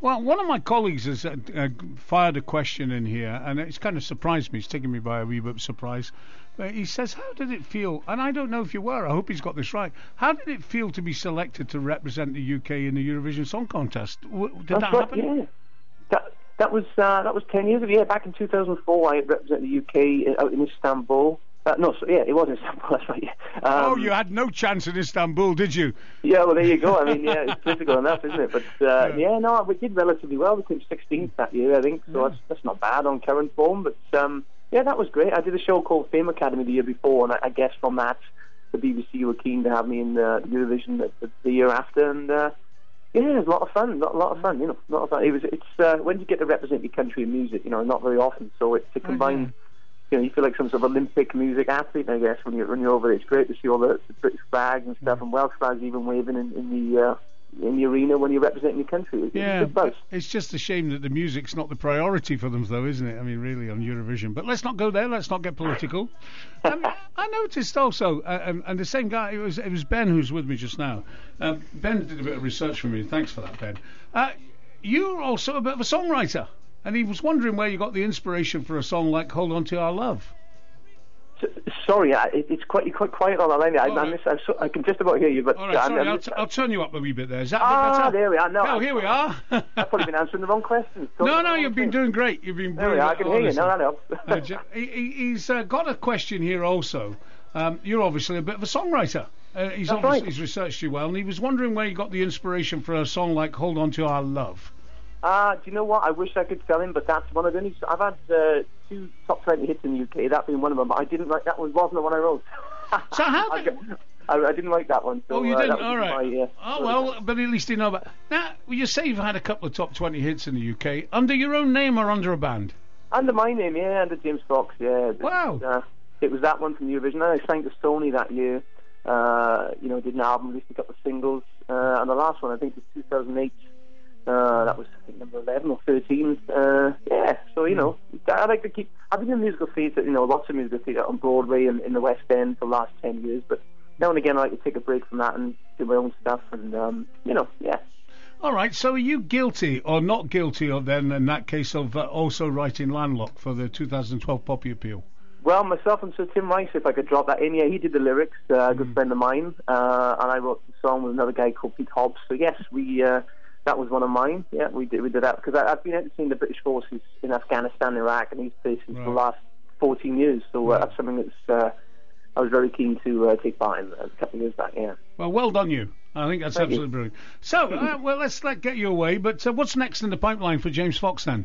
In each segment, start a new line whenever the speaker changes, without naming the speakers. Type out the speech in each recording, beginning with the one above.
Well, one of my colleagues has fired a question in here, and it's kind of surprised me. It's taken me by a wee bit of surprise. He says, how did it feel, and I don't know if you were, I hope he's got this right, how did it feel to be selected to represent the UK in the Eurovision Song Contest? Did that happen?
Yeah. That was 10 years ago. Yeah, back in 2004, I represented the UK out in Istanbul. It was in Istanbul, that's right. Yeah.
You had no chance in Istanbul, did you?
Yeah, well, there you go. I mean, yeah, it's difficult enough, isn't it? But, we did relatively well. We came 16th that year, I think, so that's not bad on current form. But, that was great. I did a show called Fame Academy the year before, and I guess from that, the BBC were keen to have me in Eurovision the year after, and, it was a lot of fun, a lot of fun, a lot of fun. It's when you get to represent your country in music, not very often, so it's to combine... you feel like some sort of Olympic music athlete, I guess, when you're over there. It's great to see all the British flags and stuff, and Welsh flags even waving in the arena when you're representing your country.
It's just a shame that the music's not the priority for them, though, isn't it? I mean, really, on Eurovision. But let's not go there. Let's not get political. I noticed also, and the same guy, it was Ben who's with me just now. Ben did a bit of research for me. Thanks for that, Ben. You're also a bit of a songwriter. And he was wondering where you got the inspiration for a song like "Hold On to Our Love."
Sorry, it's quite quiet on the line. I can just about hear you, but
all right, sorry, I'll turn you up a wee bit there. Is that a bit better?
There we are. No,
here we are.
I've probably been answering the wrong questions.
No, you've been doing great. You've been brilliant.
I can hear you. No, that helps.
He's got a question here also. You're obviously a bit of a songwriter. He's researched you well, and he was wondering where you got the inspiration for a song like "Hold On to Our Love."
Do you know what? I wish I could tell him, but that's one of the only... I've had 2 top 20 hits in the UK, that being one of them, but I didn't like that one. Wasn't the one I wrote.
So how...
I didn't like that one. So,
you didn't? All right. But at least you know about... Now, you say you've had a couple of top 20 hits in the UK. Under your own name or under a band?
Under my name, yeah. Under James Fox, yeah.
Wow.
It was that one from Eurovision. I sang to Sony that year. Did an album, released a couple of singles. And the last one, I think, was 2008. That was, I think, number 11 or 13. So, I like to keep... I've been in musical theatre, lots of musical theatre on Broadway and in the West End for the last 10 years, but now and again I like to take a break from that and do my own stuff, and, yeah.
All right, so are you guilty or not guilty of then, in that case, of also writing Landlocked for the 2012 Poppy Appeal?
Well, myself and Sir Tim Rice, if I could drop that in, he did the lyrics, a good friend of mine, and I wrote the song with another guy called Pete Hobbs, so yes, that was one of mine. Yeah, we did that because I've been entertaining the British forces in Afghanistan, Iraq, and these places for the last 14 years. So that's something that's I was very keen to take part in a couple of years back. Yeah.
Well done, you. I think that's absolutely brilliant. So, let's get you away. But what's next in the pipeline for James Fox then?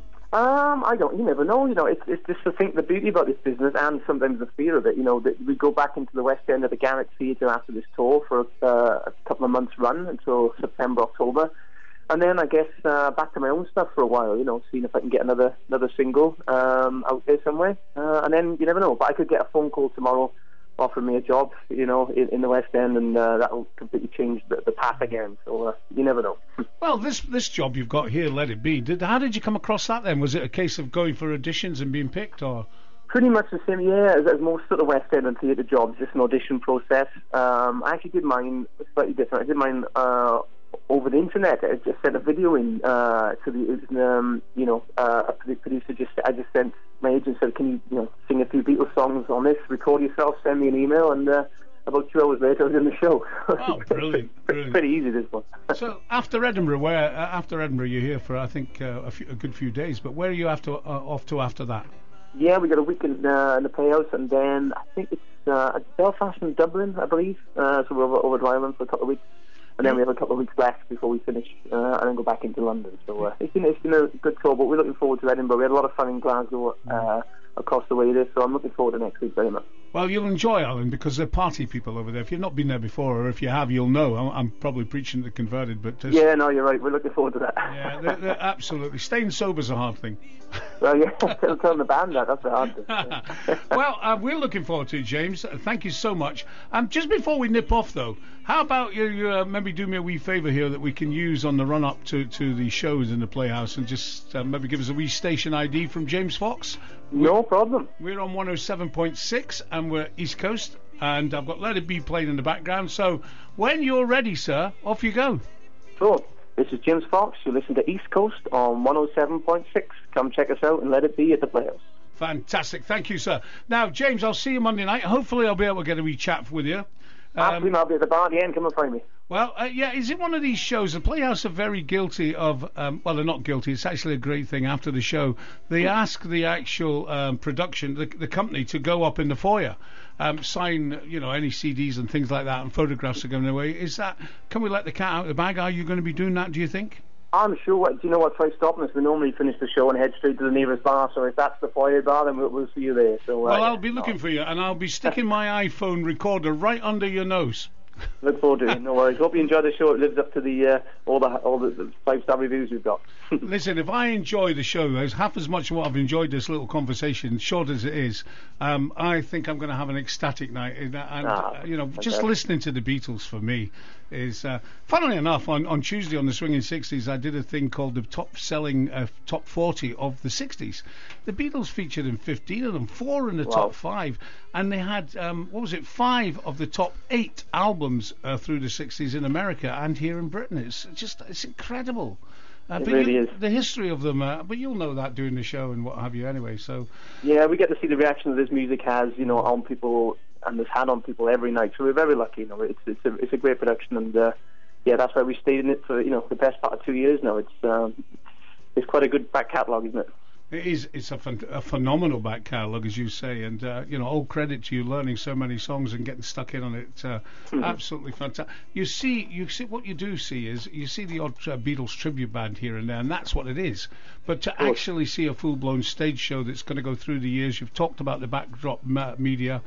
You never know. It's just the beauty about this business, and sometimes the fear of it. That we go back into the West End of the Garrick Theatre after this tour for a couple of months run until September, October. And then I guess back to my own stuff for a while, seeing if I can get another single out there somewhere. And then you never know. But I could get a phone call tomorrow offering me a job, in the West End, and that will completely change the path again. So you never know.
Well, this job you've got here, Let It Be, how did you come across that then? Was it a case of going for auditions and being picked, or...?
Pretty much the same, as most of the West End and theatre jobs, just an audition process. I actually did mine slightly different. I did mine over the internet. I just sent a video in to the a producer. I just sent my agent, said, can you sing a few Beatles songs on this, record yourself, send me an email, and about 2 hours later I was in the show.
Oh, brilliant.
Pretty easy, this one.
So after Edinburgh, you're here for I think a good few days, but where are you off to after that?
Yeah, we got a week in the Playhouse, and then I think it's Belfast and Dublin, I believe. So we're over to Ireland for a couple of weeks, and then we have a couple of weeks left before we finish, and then go back into London. So it's been a good tour, but we're looking forward to Edinburgh. We had a lot of fun in Glasgow across the way there, so I'm looking forward to next week very much.
Well, you'll enjoy Ireland because they're party people over there. If you've not been there before, or if you have, you'll know. I'm probably preaching to the converted, but...
Yeah, no, you're right. We're looking forward to that.
Yeah, they're absolutely. Staying sober's a hard thing.
Well, yeah, tell the band that's a hard thing.
Well, we're looking forward to it, James. Thank you so much. Just before we nip off, though, how about you maybe do me a wee favour here that we can use on the run-up to the shows in the Playhouse, and just maybe give us a wee station ID from James Fox?
No problem.
We're on 107.6 and we're East Coast, and I've got Let It Be playing in the background. So when you're ready, sir, off you go.
So This is James Fox. You listen to East Coast on 107.6. Come check us out and let it be at the Playhouse.
Fantastic. Thank you, sir. Now, James, I'll see you Monday night. Hopefully I'll be able to get a wee chat with you.
Absolutely, I'll be at the bar at the end. Come and find me.
Well, yeah, is it one of these shows? The Playhouse are very guilty of, well, they're not guilty. It's actually a great thing after the show. They ask the actual production, the company, to go up in the foyer, sign, you know, any CDs and things like that, and photographs are going away. Is that, can we let the cat out of the bag? Are you going to be doing that, do you think?
I'm sure. Do you know what? Try stopping us. We normally finish the show and head straight to the nearest bar. So if that's the foyer bar, then we'll see you there. So
well, I'll be looking for you, and I'll be sticking my iPhone recorder right under your nose.
Look forward to it. No worries. Hope you enjoy the show. It lives up to the all the 5-star reviews we've got.
Listen, if I enjoy the show, there's half as much of what I've enjoyed this little conversation, short as it is. I think I'm going to have an ecstatic night, and you know, just listening to the Beatles for me is. Funnily enough, on Tuesday on the Swinging 60s, I did a thing called the top-selling top 40 of the 60s. The Beatles featured in 15 of them, 4 in the top 5, and they had 5 of the top 8 albums through the 60s in America and here in Britain. It's incredible.
It really is.
The history of them, but you'll know that doing the show and what have you anyway. So
yeah, we get to see the reaction that this music has, you know, on people, and has had on people every night. So we're very lucky. You know, it's a great production, and yeah, that's why we stayed in it for, you know, the best part of 2 years now. It's quite a good back catalogue, isn't it?
It is. It's a phenomenal back catalogue, as you say, and you know, all credit to you learning so many songs and getting stuck in on it. Absolutely fantastic. You see what you do see is you see the odd Beatles tribute band here and there, and that's what it is. But to actually see a full-blown stage show that's going to go through the years, you've talked about the backdrop media,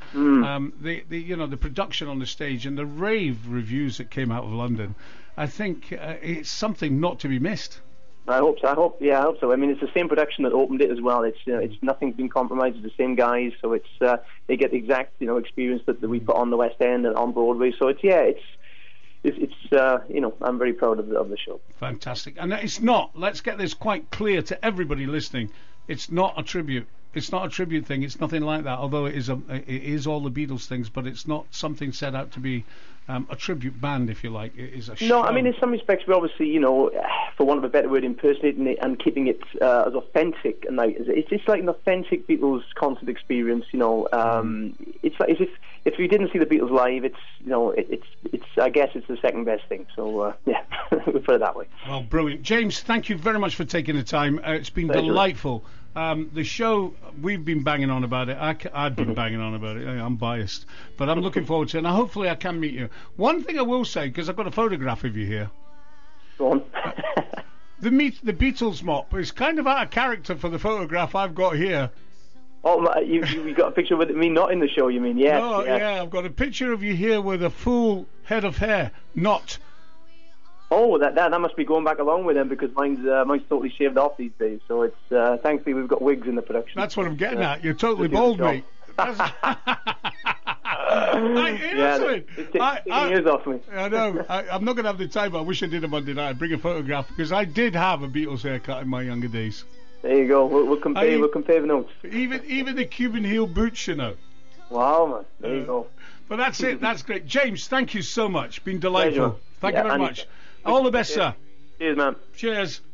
the production on the stage, and the rave reviews that came out of London. I think it's something not to be missed.
I hope so. I mean, it's the same production that opened it as well. It's nothing's been compromised. It's the same guys, so it's they get the exact, you know, experience that we put on the West End and on Broadway. So it's you know, I'm very proud of the show.
Fantastic. And it's not. Let's get this quite clear to everybody listening. It's not a tribute. It's not a tribute thing. It's nothing like that. Although it is all the Beatles things, but it's not something set out to be a tribute band, if you like. It is a show.
No, I mean, in some respects, we're obviously, you know, for want of a better word, impersonating it and keeping it as authentic. And like, it's like an authentic Beatles concert experience. You know, it's like as if you didn't see the Beatles live, it's, you know, it's I guess it's the second best thing. So yeah, we'll put it that way.
Well, brilliant, James. Thank you very much for taking the time. It's been delightful. The show, we've been banging on about it. I've been banging on about it. I'm biased, but I'm looking forward to it, and hopefully I can meet you. One thing I will say, because I've got a photograph of you here.
Go on.
the Beatles mop is kind of out of character for the photograph I've got here.
Oh, you got a picture with me not in the show, you mean? Yes.
No, yeah, I've got a picture of you here with a full head of hair, not.
Oh, that must be going back along with them, because mine's totally shaved off these days. So it's thankfully we've got wigs in the production.
That's what I'm getting at. You're totally bald, mate.
It's taking years off me.
I know. I'm not going to have the time. But I wish I did a Monday night. I'd bring a photograph, because I did have a Beatles haircut in my younger days.
There you go. We'll compare. We'll compare the notes.
Even the Cuban heel boots, you know.
Wow, man. There you go.
But that's it. That's great, James. Thank you so much. Been delightful.
Pleasure.
Thank you very much. All the best, sir.
Cheers, man.
Cheers.